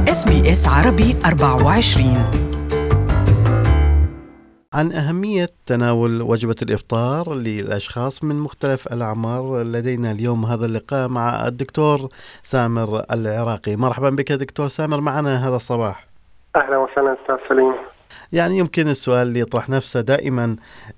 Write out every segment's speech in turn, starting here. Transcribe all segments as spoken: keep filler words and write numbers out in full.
إس بي إس عربي أربعة وعشرين. عن أهمية تناول وجبة الإفطار للأشخاص من مختلف الأعمار، لدينا اليوم هذا اللقاء مع الدكتور سامر العراقي. مرحبا بك دكتور سامر معنا هذا الصباح. أهلا وسهلا أستاذ سليم. يعني يمكن السؤال اللي يطرح نفسه دائما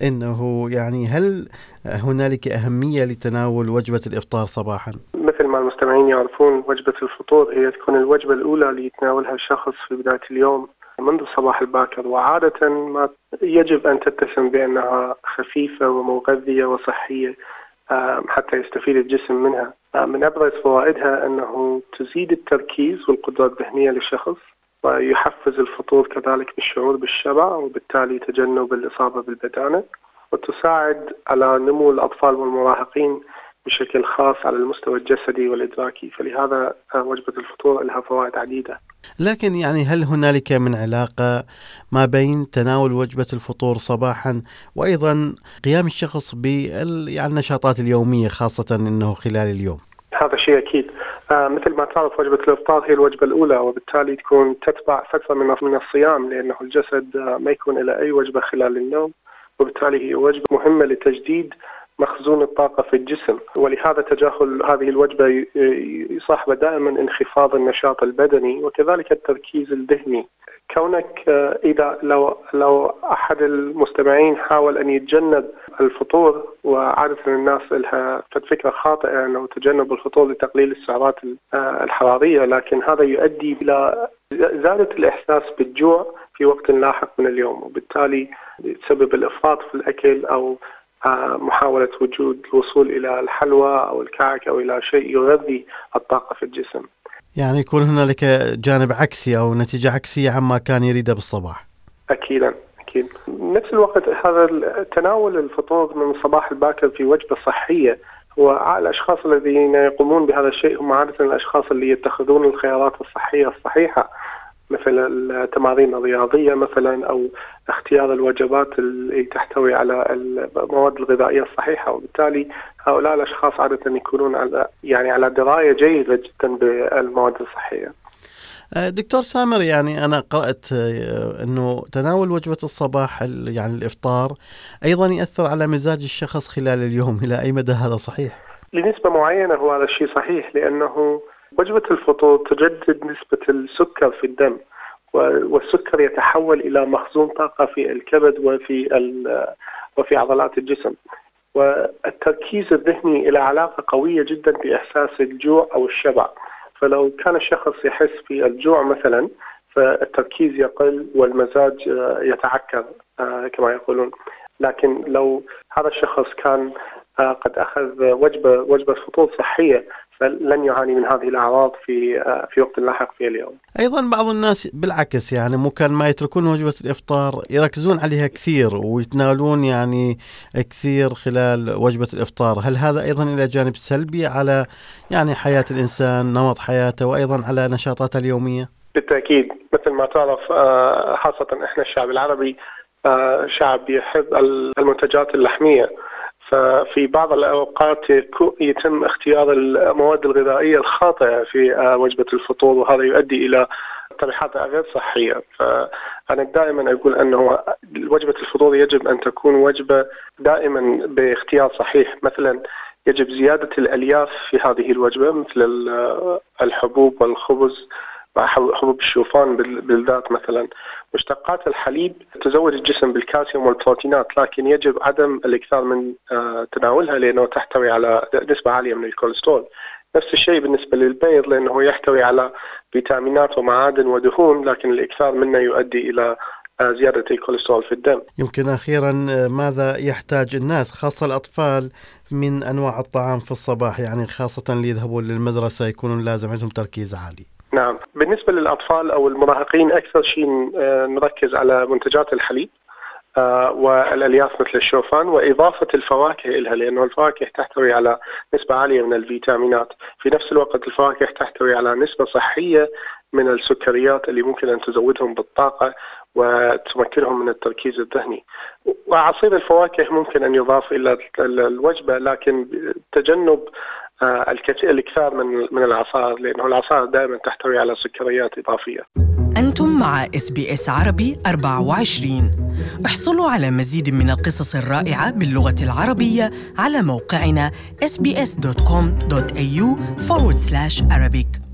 إنه يعني هل هنالك أهمية لتناول وجبة الإفطار صباحا؟ مثل ما المستمعين يعرفون، وجبة الفطور هي تكون الوجبة الأولى اللي يتناولها الشخص في بداية اليوم منذ الصباح الباكر، وعادة ما يجب أن تتسم بأنها خفيفة ومغذية وصحية حتى يستفيد الجسم منها. من أبرز فوائدها أنه تزيد التركيز والقدرة الذهنية للشخص، ويحفز الفطور كذلك بالشعور بالشبع وبالتالي تجنب الإصابة بالبدانة، وتساعد على نمو الأطفال والمراهقين بشكل خاص على المستوى الجسدي والإدراكي. فلهذا وجبة الفطور لها فوائد عديدة. لكن يعني هل هنالك من علاقة ما بين تناول وجبة الفطور صباحا وأيضا قيام الشخص بالنشاطات اليومية خاصة أنه خلال اليوم؟ هذا شيء أكيد. آه مثل ما تعرف، وجبة الإفطار هي الوجبة الأولى، وبالتالي تكون تتبع فترة من من الصيام، لأنه الجسد آه ما يكون إلى أي وجبة خلال النوم، وبالتالي هي وجبة مهمة لتجديد مخزون الطاقة في الجسم. ولهذا تجاهل هذه الوجبة يصاحب دائما انخفاض النشاط البدني وكذلك التركيز الذهني. كونك إذا لو لو أحد المستمعين حاول أن يتجنب الفطور، وعادة الناس لها فكرة خاطئة أنه تجنب الفطور لتقليل السعرات الحرارية، لكن هذا يؤدي إلى زيادة الإحساس بالجوع في وقت لاحق من اليوم، وبالتالي تسبب الإفراط في الأكل أو محاولة وجود الوصول إلى الحلوى أو الكعك أو إلى شيء يغذي الطاقة في الجسم. يعني يكون هنالك جانب عكسي أو نتيجة عكسية عما كان يريده بالصباح. أكيدا أكيد. نفس الوقت هذا تناول الفطور من الصباح الباكر في وجبة صحية، والأشخاص الذين يقومون بهذا الشيء هم عادة الأشخاص اللي يتخذون الخيارات الصحية الصحيحة، مثل التمارين الرياضية مثلا، أو اختيار الوجبات اللي تحتوي على المواد الغذائية الصحيحة، وبالتالي هؤلاء الأشخاص عادة يكونون على يعني على دراية جيدة جدا بالمواد الصحية. دكتور سامر، يعني أنا قرأت أنه تناول وجبة الصباح يعني الإفطار أيضا يأثر على مزاج الشخص خلال اليوم. إلى أي مدى هذا صحيح؟ لنسبة معينة هو هذا الشيء صحيح، لأنه وجبة الفطور تجدد نسبة السكر في الدم، والسكر يتحول إلى مخزون طاقة في الكبد وفي وفي عضلات الجسم، والتركيز الذهني إلى علاقة قوية جدا بإحساس الجوع أو الشبع. فلو كان الشخص يحس في الجوع مثلا، فالتركيز يقل والمزاج يتعكر كما يقولون. لكن لو هذا الشخص كان قد أخذ وجبة وجبة فطور صحية، فلن يعاني من هذه الأعراض في في وقت لاحق في اليوم. أيضا بعض الناس بالعكس، يعني ممكن ما يتركون وجبة الإفطار، يركزون عليها كثير ويتناولون يعني كثير خلال وجبة الإفطار. هل هذا أيضا إلى جانب سلبي على يعني حياة الإنسان، نمط حياته، وأيضا على نشاطاته اليومية؟ بالتأكيد. مثل ما تعرف، خاصة إحنا الشعب العربي شعب يحب المنتجات اللحمية، ففي بعض الأوقات يتم اختيار المواد الغذائية الخاطئة في وجبة الفطور، وهذا يؤدي إلى طريحات غير صحية. فأنا دائما أقول أنه وجبة الفطور يجب أن تكون وجبة دائما باختيار صحيح. مثلا يجب زيادة الألياف في هذه الوجبة، مثل الحبوب والخبز، حبوب الشوفان بالذات مثلا. مشتقات الحليب تزود الجسم بالكالسيوم والبروتينات، لكن يجب عدم الاكثار من تناولها لأنه تحتوي على نسبة عالية من الكوليسترول. نفس الشيء بالنسبة للبيض، لأنه يحتوي على فيتامينات ومعادن ودهون، لكن الاكثار منه يؤدي إلى زيادة الكوليسترول في الدم. يمكن أخيرا، ماذا يحتاج الناس خاصة الأطفال من أنواع الطعام في الصباح، يعني خاصة اللي يذهبون للمدرسة يكونون لازم عندهم تركيز عالي؟ نعم، بالنسبة للأطفال أو المراهقين أكثر شيء نركز على منتجات الحليب والألياف مثل الشوفان، وإضافة الفواكه إلها، لأنه الفواكه تحتوي على نسبة عالية من الفيتامينات. في نفس الوقت الفواكه تحتوي على نسبة صحية من السكريات اللي ممكن أن تزودهم بالطاقة وتمكنهم من التركيز الذهني. وعصير الفواكه ممكن أن يضاف إلى الوجبة، لكن تجنب الكثير من من العصائر، لأنه العصائر دائما تحتوي على سكريات إضافية. أنتم مع إس بي إس عربي أربعة وعشرين. احصلوا على مزيد من القصص الرائعة باللغة العربية على موقعنا إس بي إس دوت كوم دوت إيه يو forward slash Arabic.